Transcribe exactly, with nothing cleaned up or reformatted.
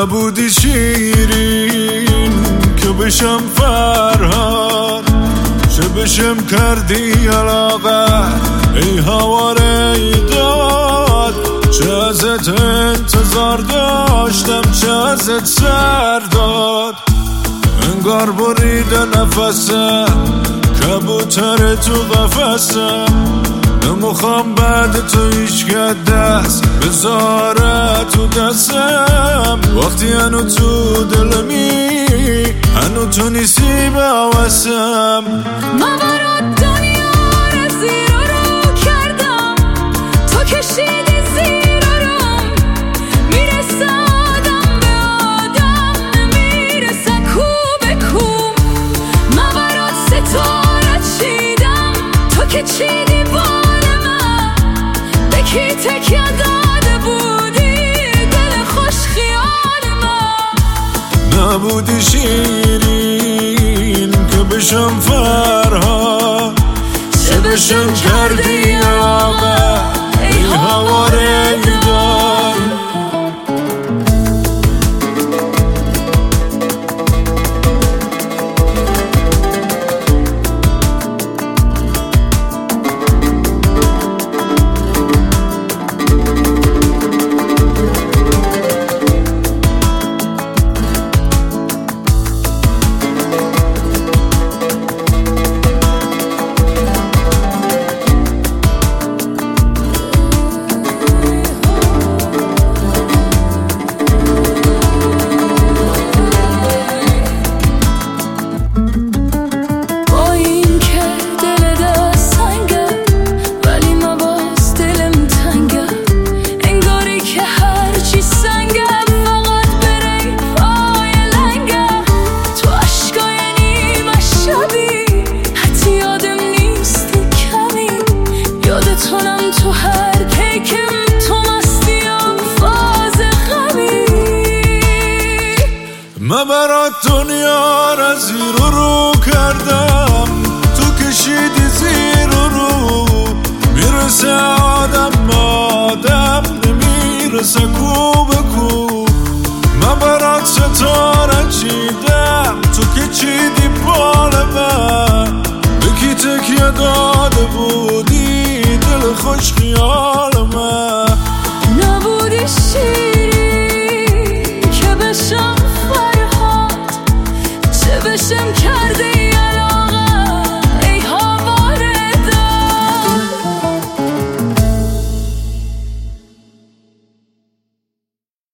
نبودی شیرین که بشم فرهاد، چه بشم کردی علاقه ای هواره ای داد. چه ازت انتظار داشتم، چه ازت سر داد. انگار بریده نفسم، کبوتر تو قفسم. نمیخوام بعد تو هیچ که دست بذاره تو دستم. وقتی هنو تو دلمی، هنو تو نیستی به حواسم. من برات دنیا رو زیر و رو کردم، تو کشیدی زیر و روم. میرسه آدم به آدم، نمیرسه کو به کو. من برات ستاره چیدم، تو که چیدی بال من. به کی تکیه داده بودی دل خوش خیال من. نبودی شیرین که بشم فرهاد، چه بشم کردی آقا ای هواره دار. تو هر پیکم تو مستی و فاز غمی. من برات دنیا را زیر و رو کردم، تو کشیدی زیر و رو. میرسه آدم آدم، نمیرسه کو به کو. من برات ستاره چیدم، تو که چیدی بال من. به کی تکیه داده بودی دل خوش خیال من. نبودی شیرین که بشم فرهاد، چه بشم